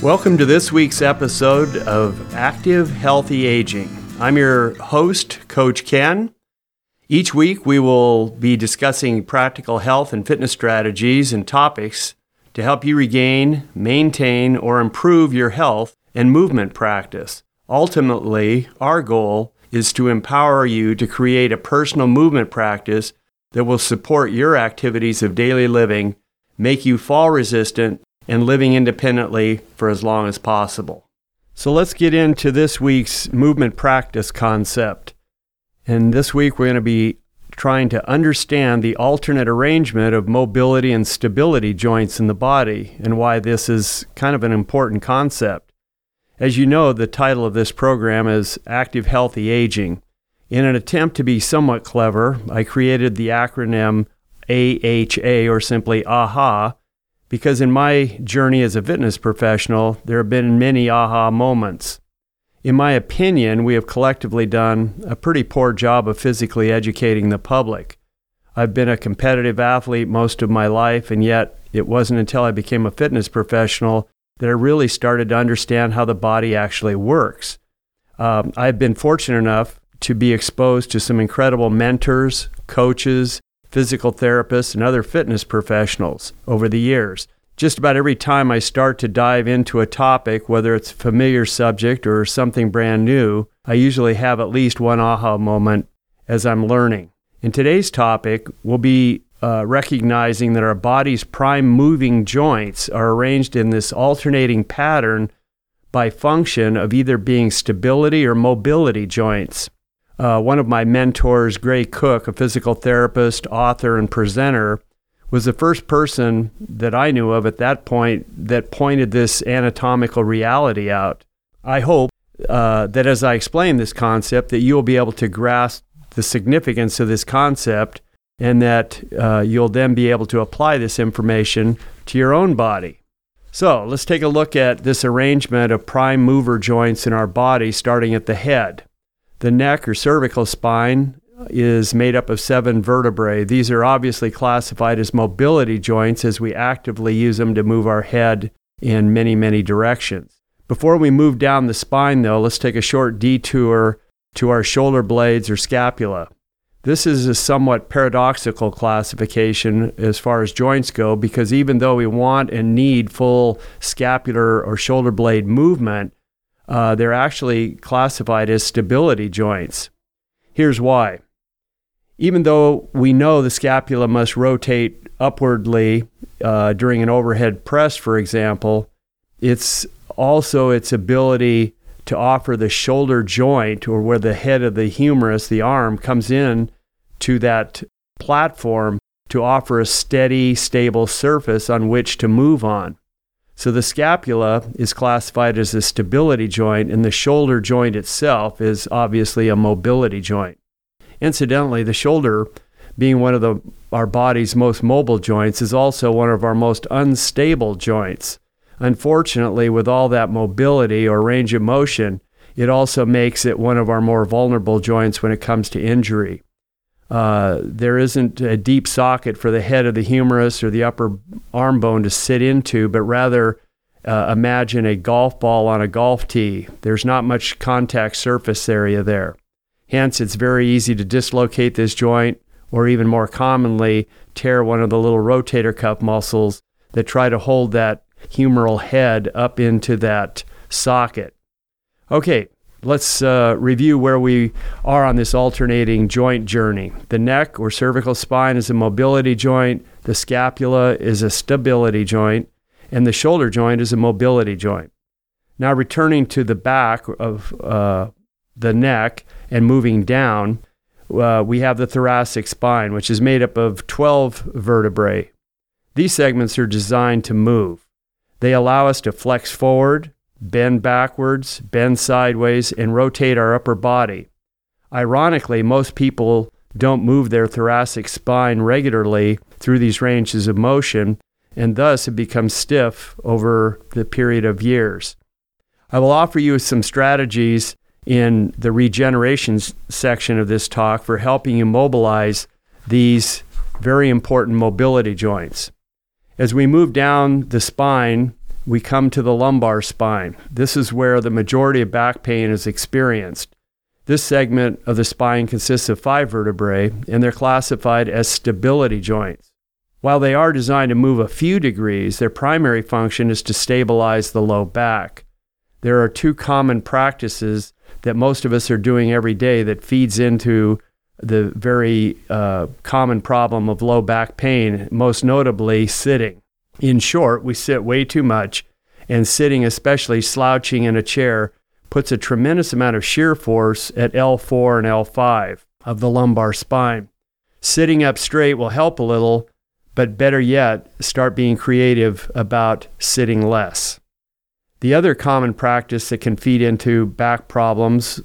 Welcome to this week's episode of Active Healthy Aging. I'm your host, Coach Ken. Each week we will be discussing practical health and fitness strategies and topics to help you regain, maintain, or improve your health and movement practice. Ultimately, our goal is to empower you to create a personal movement practice that will support your activities of daily living, make you fall resistant, and living independently for as long as possible. So let's get into this week's movement practice concept. And this week we're going to be trying to understand the alternate arrangement of mobility and stability joints in the body and why this is kind of an important concept. As you know, the title of this program is Active Healthy Aging. In an attempt to be somewhat clever, I created the acronym AHA, or simply AHA, because in my journey as a fitness professional, there have been many aha moments. In my opinion, we have collectively done a pretty poor job of physically educating the public. I've been a competitive athlete most of my life, and yet it wasn't until I became a fitness professional that I really started to understand how the body actually works. I've been fortunate enough to be exposed to some incredible mentors, coaches, physical therapists, and other fitness professionals over the years. Just about every time I start to dive into a topic, whether it's a familiar subject or something brand new, I usually have at least one aha moment as I'm learning. In today's topic, we'll be recognizing that our body's prime moving joints are arranged in this alternating pattern by function of either being stability or mobility joints. One of my mentors, Gray Cook, a physical therapist, author, and presenter, was the first person that I knew of at that point that pointed this anatomical reality out. I hope that as I explain this concept, that you'll be able to grasp the significance of this concept and that you'll then be able to apply this information to your own body. So let's take a look at this arrangement of prime mover joints in our body, starting at the head. The neck or cervical spine is made up of 7 vertebrae. These are obviously classified as mobility joints as we actively use them to move our head in many, many directions. Before we move down the spine, though, let's take a short detour to our shoulder blades or scapula. This is a somewhat paradoxical classification as far as joints go, because even though we want and need full scapular or shoulder blade movement, they're actually classified as stability joints. Here's why. Even though we know the scapula must rotate upwardly during an overhead press, for example, it's also its ability to offer the shoulder joint, or where the head of the humerus, the arm, comes in to that platform to offer a steady, stable surface on which to move on. So the scapula is classified as a stability joint, and the shoulder joint itself is obviously a mobility joint. Incidentally, the shoulder, being one of our body's most mobile joints, is also one of our most unstable joints. Unfortunately, with all that mobility or range of motion, it also makes it one of our more vulnerable joints when it comes to injury. There isn't a deep socket for the head of the humerus or the upper arm bone to sit into, but rather imagine a golf ball on a golf tee. There's not much contact surface area there. Hence, it's very easy to dislocate this joint, or even more commonly, tear one of the little rotator cuff muscles that try to hold that humeral head up into that socket. Okay. Let's review where we are on this alternating joint journey. The neck or cervical spine is a mobility joint, the scapula is a stability joint, and the shoulder joint is a mobility joint. Now returning to the back of the neck and moving down, we have the thoracic spine, which is made up of 12 vertebrae. These segments are designed to move. They allow us to flex forward, bend backwards, bend sideways, and rotate our upper body. Ironically, most people don't move their thoracic spine regularly through these ranges of motion, and thus it becomes stiff over the period of years. I will offer you some strategies in the regeneration section of this talk for helping you mobilize these very important mobility joints. As we move down the spine, we come to the lumbar spine. This is where the majority of back pain is experienced. This segment of the spine consists of 5 vertebrae, and they're classified as stability joints. While they are designed to move a few degrees, their primary function is to stabilize the low back. There are 2 common practices that most of us are doing every day that feeds into the very common problem of low back pain, most notably sitting. In short, we sit way too much, and sitting, especially slouching in a chair, puts a tremendous amount of shear force at L4 and L5 of the lumbar spine. Sitting up straight will help a little, but better yet, start being creative about sitting less. The other common practice that can feed into back problems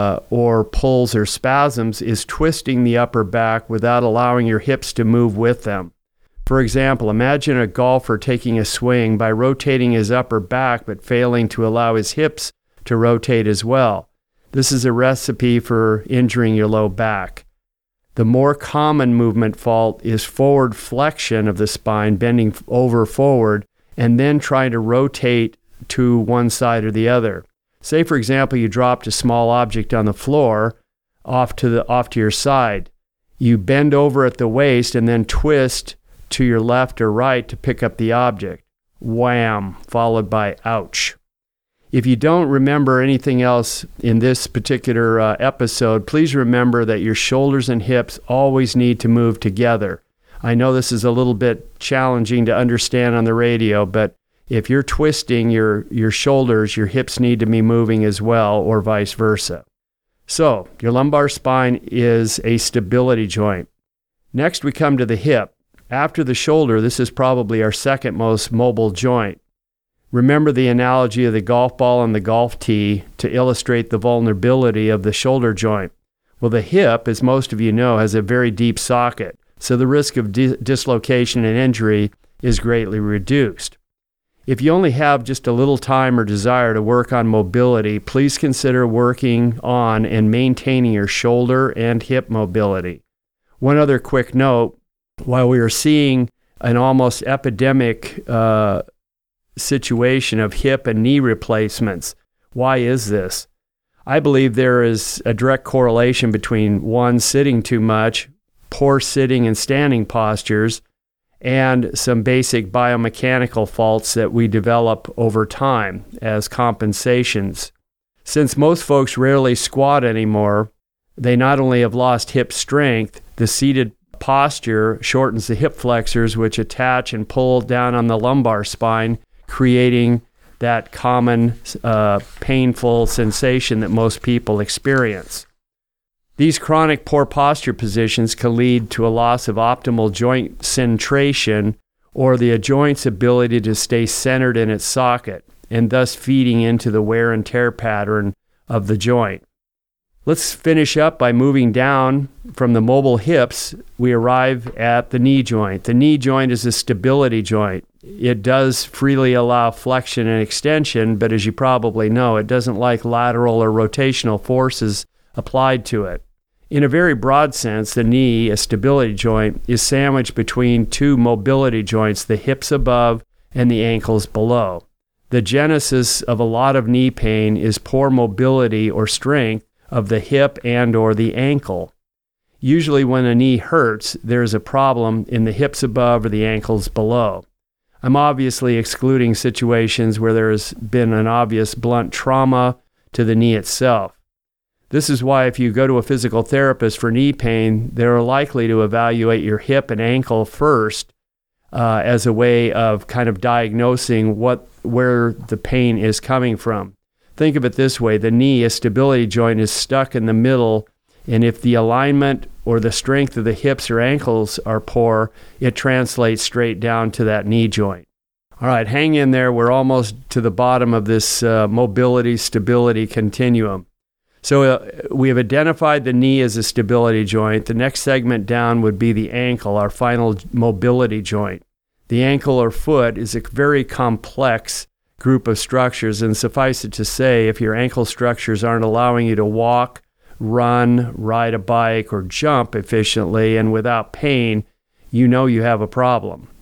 or pulls or spasms is twisting the upper back without allowing your hips to move with them. For example, imagine a golfer taking a swing by rotating his upper back but failing to allow his hips to rotate as well. This is a recipe for injuring your low back. The more common movement fault is forward flexion of the spine, bending over forward, and then trying to rotate to one side or the other. Say, for example, you dropped a small object on the floor off to your side. You bend over at the waist and then twist to your left or right to pick up the object. Wham, followed by ouch. If you don't remember anything else in this particular episode, please remember that your shoulders and hips always need to move together. I know this is a little bit challenging to understand on the radio, but if you're twisting your shoulders, your hips need to be moving as well, or vice versa. So, your lumbar spine is a stability joint. Next, we come to the hip. After the shoulder, this is probably our second most mobile joint. Remember the analogy of the golf ball and the golf tee to illustrate the vulnerability of the shoulder joint. Well, the hip, as most of you know, has a very deep socket, so the risk of dislocation and injury is greatly reduced. If you only have just a little time or desire to work on mobility, please consider working on and maintaining your shoulder and hip mobility. One other quick note, while we are seeing an almost epidemic situation of hip and knee replacements. Why is this? I believe there is a direct correlation between one, sitting too much, poor sitting and standing postures, and some basic biomechanical faults that we develop over time as compensations. Since most folks rarely squat anymore, they not only have lost hip strength, the seated posture shortens the hip flexors, which attach and pull down on the lumbar spine, creating that common painful sensation that most people experience. These chronic poor posture positions can lead to a loss of optimal joint centration, or the joint's ability to stay centered in its socket, and thus feeding into the wear and tear pattern of the joint. Let's finish up by moving down from the mobile hips. We arrive at the knee joint. The knee joint is a stability joint. It does freely allow flexion and extension, but as you probably know, it doesn't like lateral or rotational forces applied to it. In a very broad sense, the knee, a stability joint, is sandwiched between 2 mobility joints, the hips above and the ankles below. The genesis of a lot of knee pain is poor mobility or strength of the hip and or the ankle. Usually when a knee hurts, there is a problem in the hips above or the ankles below. I'm obviously excluding situations where there has been an obvious blunt trauma to the knee itself. This is why if you go to a physical therapist for knee pain, they're likely to evaluate your hip and ankle first as a way of kind of diagnosing where the pain is coming from. Think of it this way: the knee, a stability joint, is stuck in the middle, and if the alignment or the strength of the hips or ankles are poor, it translates straight down to that knee joint. All right, hang in there. We're almost to the bottom of this mobility stability continuum. So we have identified the knee as a stability joint. The next segment down would be the ankle, our final mobility joint. The ankle or foot is a very complex group of structures, and suffice it to say, if your ankle structures aren't allowing you to walk, run, ride a bike, or jump efficiently and without pain, you know you have a problem.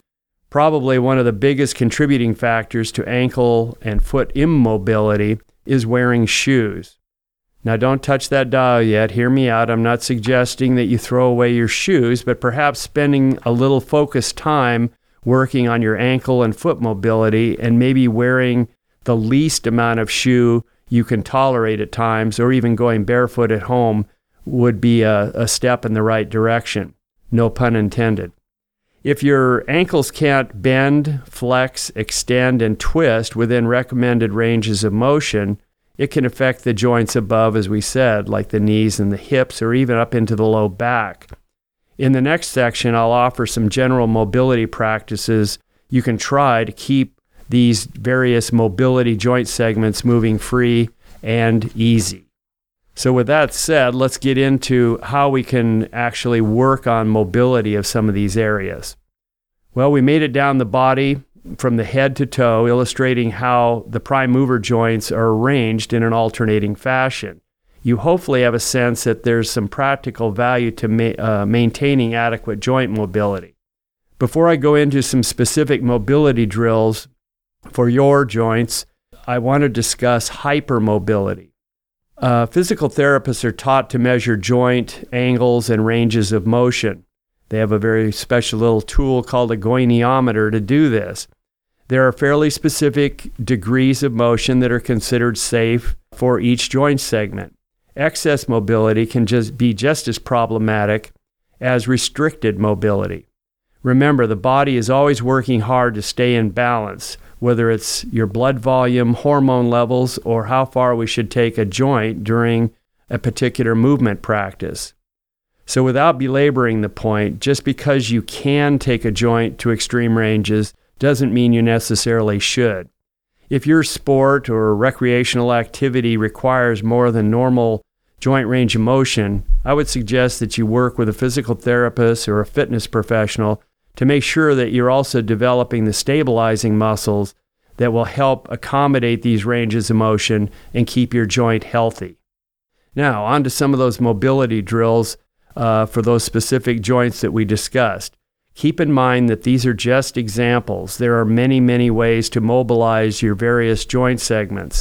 Probably one of the biggest contributing factors to ankle and foot immobility is wearing shoes. Now, don't touch that dial yet. Hear me out. I'm not suggesting that you throw away your shoes, but perhaps spending a little focused time working on your ankle and foot mobility and maybe wearing the least amount of shoe you can tolerate at times, or even going barefoot at home would be a step in the right direction. No pun intended. If your ankles can't bend, flex, extend, and twist within recommended ranges of motion, it can affect the joints above, as we said, like the knees and the hips, or even up into the low back. In the next section, I'll offer some general mobility practices you can try to keep these various mobility joint segments moving free and easy. So with that said, let's get into how we can actually work on mobility of some of these areas. Well, we made it down the body from the head to toe, illustrating how the prime mover joints are arranged in an alternating fashion. You hopefully have a sense that there's some practical value to maintaining adequate joint mobility. Before I go into some specific mobility drills for your joints, I want to discuss hypermobility. Physical therapists are taught to measure joint angles and ranges of motion. They have a very special little tool called a goniometer to do this. There are fairly specific degrees of motion that are considered safe for each joint segment. Excess mobility can be just as problematic as restricted mobility. Remember, the body is always working hard to stay in balance, whether it's your blood volume, hormone levels, or how far we should take a joint during a particular movement practice. So without belaboring the point, just because you can take a joint to extreme ranges doesn't mean you necessarily should. If your sport or recreational activity requires more than normal joint range of motion, I would suggest that you work with a physical therapist or a fitness professional to make sure that you're also developing the stabilizing muscles that will help accommodate these ranges of motion and keep your joint healthy. Now, on to some of those mobility drills for those specific joints that we discussed. Keep in mind that these are just examples. There are many, many ways to mobilize your various joint segments.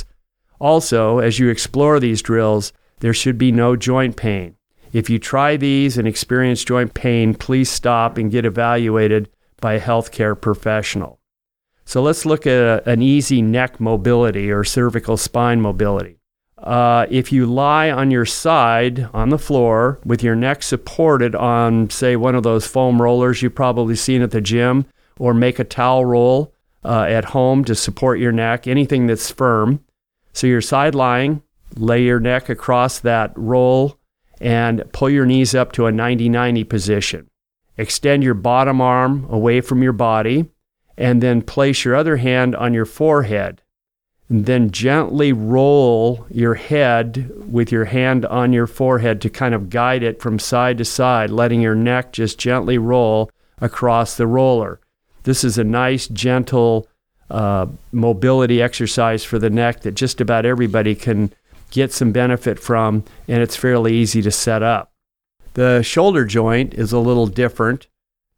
Also, as you explore these drills, there should be no joint pain. If you try these and experience joint pain, please stop and get evaluated by a healthcare professional. So let's look at an easy neck mobility or cervical spine mobility. If you lie on your side on the floor with your neck supported on, say, one of those foam rollers you've probably seen at the gym, or make a towel roll at home to support your neck, anything that's firm. So you're side lying, lay your neck across that roll and pull your knees up to a 90-90 position. Extend your bottom arm away from your body and then place your other hand on your forehead. And then gently roll your head with your hand on your forehead to kind of guide it from side to side, letting your neck just gently roll across the roller. This is a nice, gentle mobility exercise for the neck that just about everybody can get some benefit from, and it's fairly easy to set up. The shoulder joint is a little different.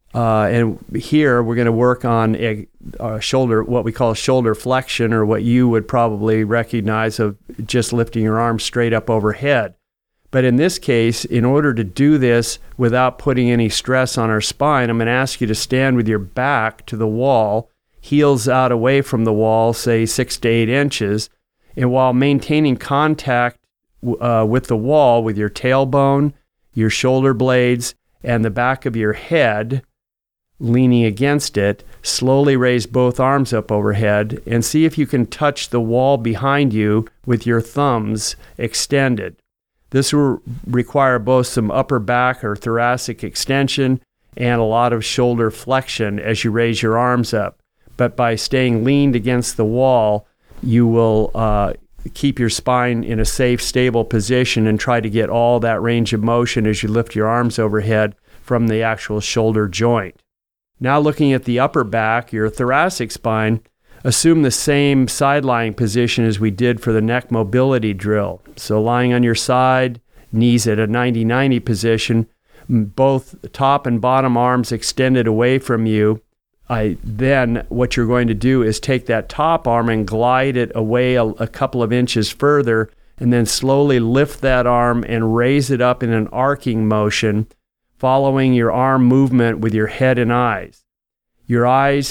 And here we're going to work on a shoulder, what we call shoulder flexion, or what you would probably recognize of just lifting your arms straight up overhead. But in this case, in order to do this without putting any stress on our spine, I'm going to ask you to stand with your back to the wall, heels out away from the wall, say 6 to 8 inches, and while maintaining contact with the wall with your tailbone, your shoulder blades, and the back of your head, leaning against it, slowly raise both arms up overhead and see if you can touch the wall behind you with your thumbs extended. This will require both some upper back or thoracic extension and a lot of shoulder flexion as you raise your arms up. But by staying leaned against the wall, you will keep your spine in a safe, stable position and try to get all that range of motion as you lift your arms overhead from the actual shoulder joint. Now looking at the upper back, your thoracic spine, assume the same side-lying position as we did for the neck mobility drill. So lying on your side, knees at a 90-90 position, both top and bottom arms extended away from you, Then what you're going to do is take that top arm and glide it away a couple of inches further, and then slowly lift that arm and raise it up in an arcing motion, following your arm movement with your head and eyes. Your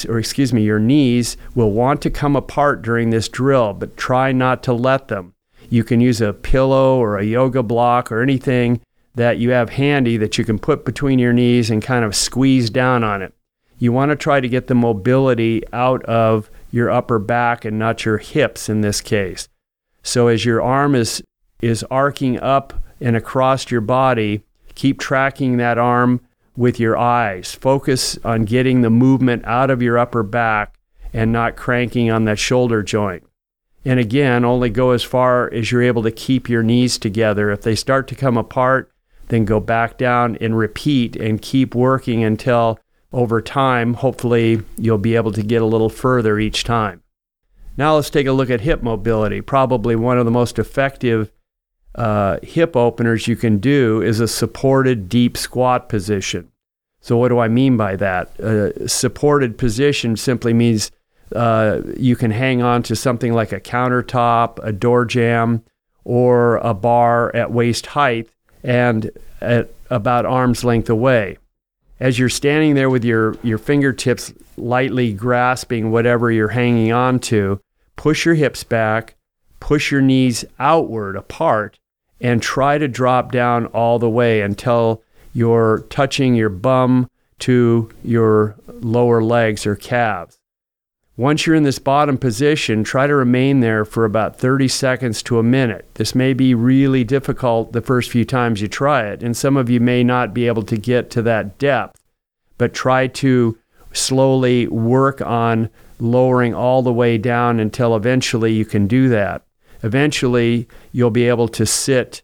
knees will want to come apart during this drill, but try not to let them. You can use a pillow or a yoga block or anything that you have handy that you can put between your knees and kind of squeeze down on it. You want to try to get the mobility out of your upper back and not your hips in this case. So as your arm is arcing up and across your body, keep tracking that arm with your eyes. Focus on getting the movement out of your upper back and not cranking on that shoulder joint. And again, only go as far as you're able to keep your knees together. If they start to come apart, then go back down and repeat and keep working until over time, hopefully, you'll be able to get a little further each time. Now let's take a look at hip mobility. Probably one of the most effective hip openers you can do is a supported deep squat position. So what do I mean by that? Supported position simply means you can hang on to something like a countertop, a door jamb, or a bar at waist height and at about arm's length away. As you're standing there with your fingertips lightly grasping whatever you're hanging on to, push your hips back, push your knees outward apart, and try to drop down all the way until you're touching your bum to your lower legs or calves. Once you're in this bottom position, try to remain there for about 30 seconds to a minute. This may be really difficult the first few times you try it, and some of you may not be able to get to that depth, but try to slowly work on lowering all the way down until eventually you can do that. Eventually, you'll be able to sit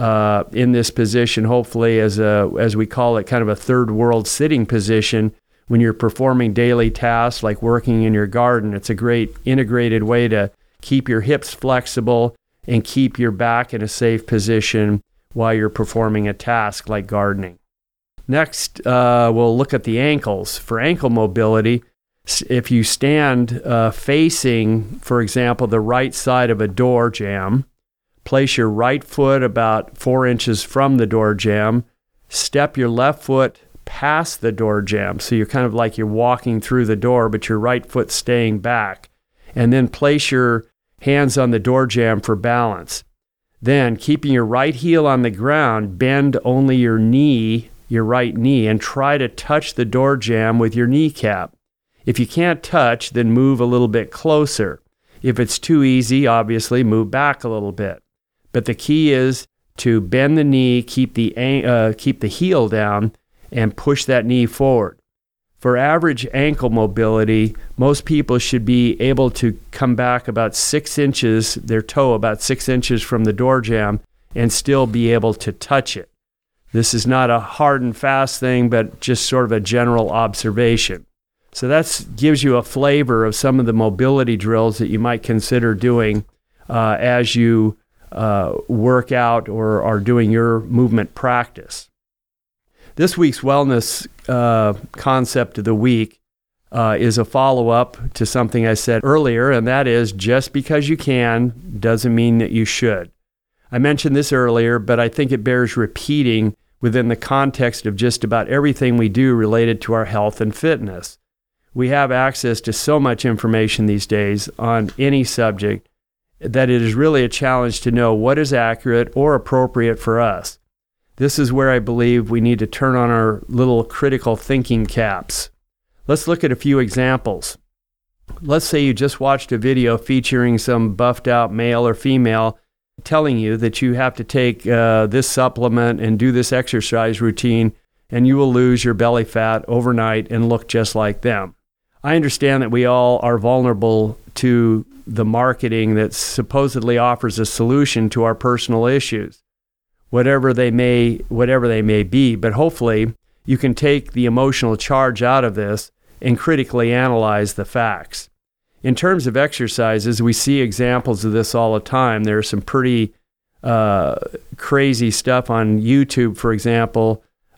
in this position, hopefully as we call it, kind of a third world sitting position. When you're performing daily tasks like working in your garden, it's a great integrated way to keep your hips flexible and keep your back in a safe position while you're performing a task like gardening. Next, we'll look at the ankles. For ankle mobility, if you stand facing, for example, the right side of a door jamb, place your right foot about 4 inches from the door jamb, step your left foot past the door jamb. So you're kind of like you're walking through the door, but your right foot staying back. And then place your hands on the door jamb for balance. Then, keeping your right heel on the ground, bend only your right knee, and try to touch the door jamb with your kneecap. If you can't touch, then move a little bit closer. If it's too easy, obviously move back a little bit. But the key is to bend the knee, keep the heel down, and push that knee forward. For average ankle mobility, most people should be able to come back about 6 inches, their toe about 6 inches from the door jamb, and still be able to touch it. This is not a hard and fast thing, but just sort of a general observation. So that gives you a flavor of some of the mobility drills that you might consider doing as you work out or are doing your movement practice. This week's wellness concept of the week is a follow-up to something I said earlier, and that is just because you can doesn't mean that you should. I mentioned this earlier, but I think it bears repeating within the context of just about everything we do related to our health and fitness. We have access to so much information these days on any subject that it is really a challenge to know what is accurate or appropriate for us. This is where I believe we need to turn on our little critical thinking caps. Let's look at a few examples. Let's say you just watched a video featuring some buffed out male or female telling you that you have to take this supplement and do this exercise routine and you will lose your belly fat overnight and look just like them. I understand that we all are vulnerable to the marketing that supposedly offers a solution to our personal issues, whatever they may be, but hopefully you can take the emotional charge out of this and critically analyze the facts. In terms of exercises, we see examples of this all the time. There's some pretty crazy stuff on YouTube, for example,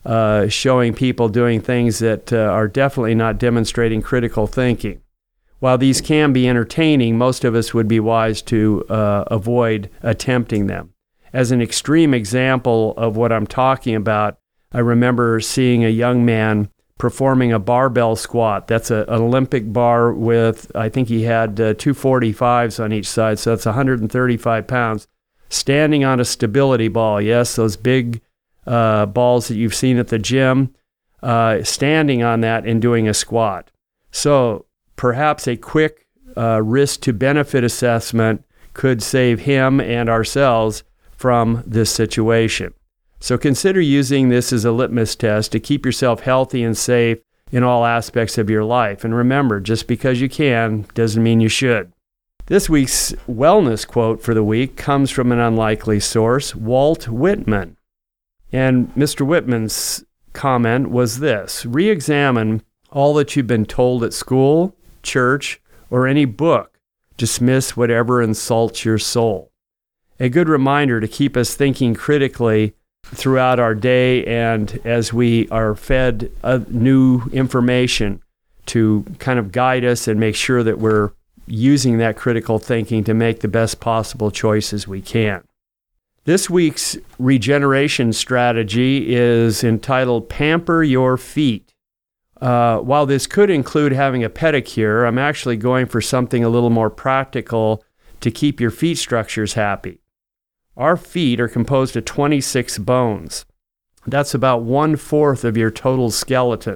showing people doing things that are definitely not demonstrating critical thinking. While these can be entertaining, most of us would be wise to avoid attempting them. As an extreme example of what I'm talking about, I remember seeing a young man performing a barbell squat. That's an Olympic bar with, I think he had 245s on each side, so that's 135 pounds, standing on a stability ball. Yes, those big balls that you've seen at the gym, standing on that and doing a squat. So perhaps a quick risk-to-benefit assessment could save him and ourselves from this situation. So consider using this as a litmus test to keep yourself healthy and safe in all aspects of your life. And remember, just because you can doesn't mean you should. This week's wellness quote for the week comes from an unlikely source, Walt Whitman. And Mr. Whitman's comment was this: re-examine all that you've been told at school, church, or any book. Dismiss whatever insults your soul. A good reminder to keep us thinking critically throughout our day and as we are fed new information to kind of guide us and make sure that we're using that critical thinking to make the best possible choices we can. This week's regeneration strategy is entitled Pamper Your Feet. While this could include having a pedicure, I'm actually going for something a little more practical to keep your feet structures happy. Our feet are composed of 26 bones. That's about 1/4 of your total skeleton.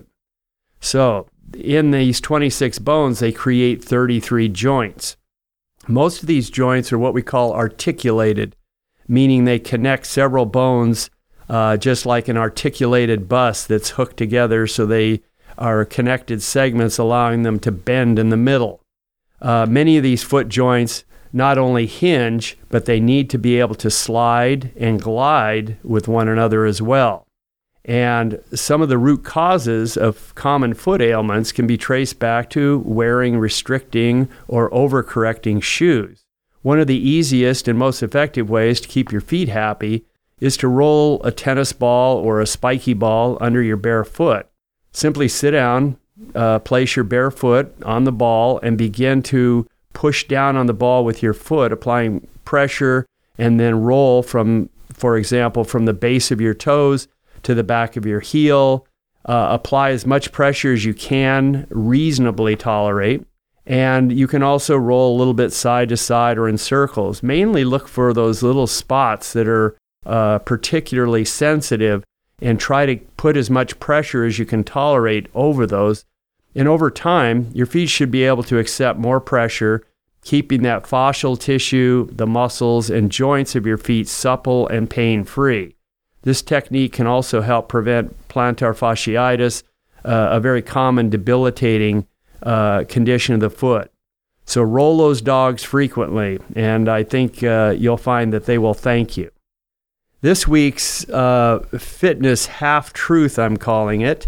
So in these 26 bones, they create 33 joints. Most of these joints are what we call articulated, meaning they connect several bones just like an articulated bus that's hooked together, so they are connected segments allowing them to bend in the middle. Many of these foot joints not only hinge, but they need to be able to slide and glide with one another as well. And some of the root causes of common foot ailments can be traced back to wearing restricting or overcorrecting shoes. One of the easiest and most effective ways to keep your feet happy is to roll a tennis ball or a spiky ball under your bare foot. Simply sit down, place your bare foot on the ball, and begin to push down on the ball with your foot, applying pressure, and then roll from, for example, from the base of your toes to the back of your heel. Apply as much pressure as you can reasonably tolerate. And you can also roll a little bit side to side or in circles. Mainly look for those little spots that are particularly sensitive and try to put as much pressure as you can tolerate over those. And over time, your feet should be able to accept more pressure, keeping that fascial tissue, the muscles, and joints of your feet supple and pain-free. This technique can also help prevent plantar fasciitis, a very common debilitating condition of the foot. So roll those dogs frequently, and I think you'll find that they will thank you. This week's fitness half-truth, I'm calling it,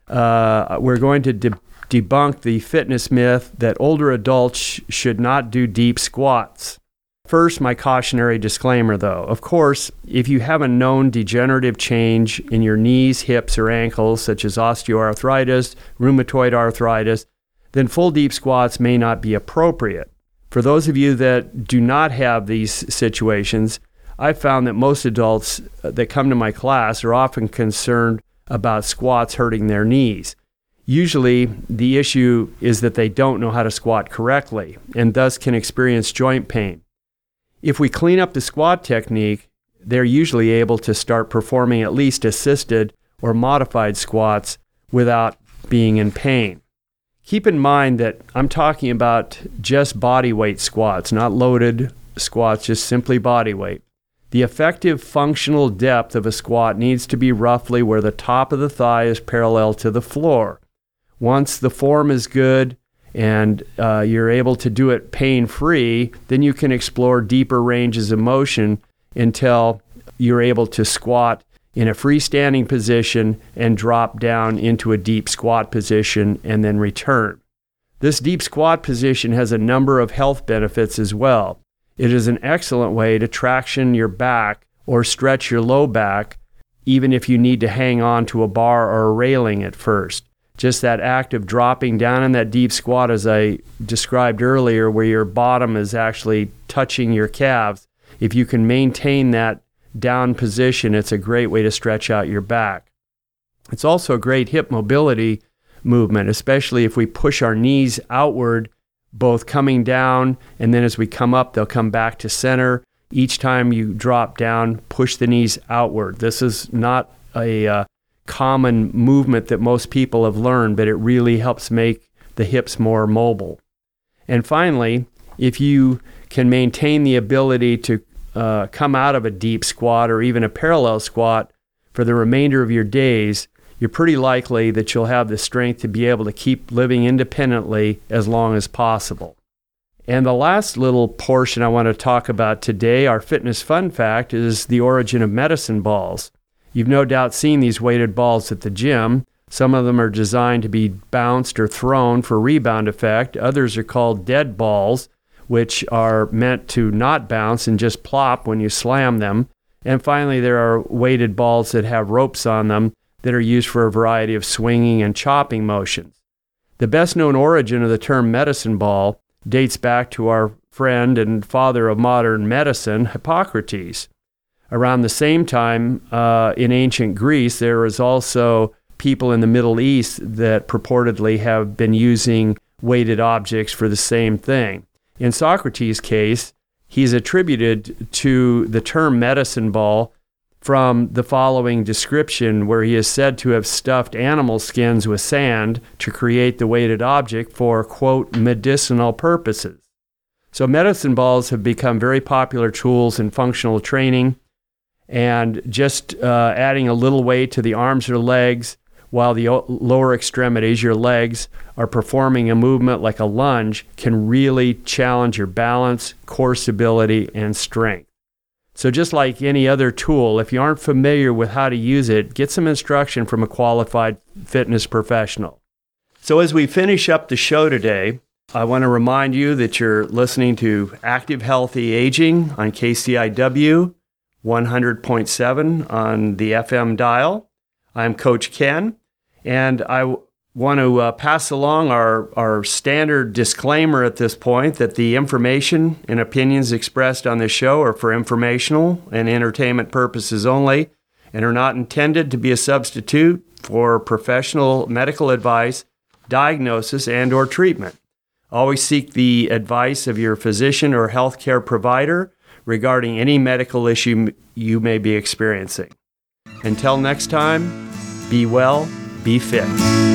we're going to debunk the fitness myth that older adults should not do deep squats. First, my cautionary disclaimer, though. Of course, if you have a known degenerative change in your knees, hips, or ankles, such as osteoarthritis, rheumatoid arthritis, then full deep squats may not be appropriate. For those of you that do not have these situations, I've found that most adults that come to my class are often concerned about squats hurting their knees. Usually, the issue is that they don't know how to squat correctly and thus can experience joint pain. If we clean up the squat technique, they're usually able to start performing at least assisted or modified squats without being in pain. Keep in mind that I'm talking about just body weight squats, not loaded squats, just simply body weight. The effective functional depth of a squat needs to be roughly where the top of the thigh is parallel to the floor. Once the form is good and you're able to do it pain-free, then you can explore deeper ranges of motion until you're able to squat in a freestanding position and drop down into a deep squat position and then return. This deep squat position has a number of health benefits as well. It is an excellent way to traction your back or stretch your low back even if you need to hang on to a bar or a railing at first. Just that act of dropping down in that deep squat, as I described earlier, where your bottom is actually touching your calves. If you can maintain that down position, it's a great way to stretch out your back. It's also a great hip mobility movement, especially if we push our knees outward, both coming down, and then as we come up, they'll come back to center. Each time you drop down, push the knees outward. This is not a common movement that most people have learned, but it really helps make the hips more mobile. And finally, if you can maintain the ability to come out of a deep squat or even a parallel squat for the remainder of your days, you're pretty likely that you'll have the strength to be able to keep living independently as long as possible. And the last little portion I want to talk about today, our fitness fun fact, is the origin of medicine balls. You've no doubt seen these weighted balls at the gym. Some of them are designed to be bounced or thrown for rebound effect. Others are called dead balls, which are meant to not bounce and just plop when you slam them. And finally, there are weighted balls that have ropes on them that are used for a variety of swinging and chopping motions. The best known origin of the term medicine ball dates back to our friend and father of modern medicine, Hippocrates. Around the same time, in ancient Greece, there was also people in the Middle East that purportedly have been using weighted objects for the same thing. In Socrates' case, he's attributed to the term medicine ball from the following description, where he is said to have stuffed animal skins with sand to create the weighted object for, quote, medicinal purposes. So medicine balls have become very popular tools in functional training, and just adding a little weight to the arms or legs while the lower extremities, your legs, are performing a movement like a lunge can really challenge your balance, core stability, and strength. So just like any other tool, if you aren't familiar with how to use it, get some instruction from a qualified fitness professional. So as we finish up the show today, I want to remind you that you're listening to Active Healthy Aging on KCIW 100.7 on the FM dial. I'm Coach Ken, and I want to pass along our standard disclaimer at this point that the information and opinions expressed on this show are for informational and entertainment purposes only and are not intended to be a substitute for professional medical advice, diagnosis, and or treatment. Always seek the advice of your physician or healthcare provider regarding any medical issue you may be experiencing. Until next time, be well, be fit.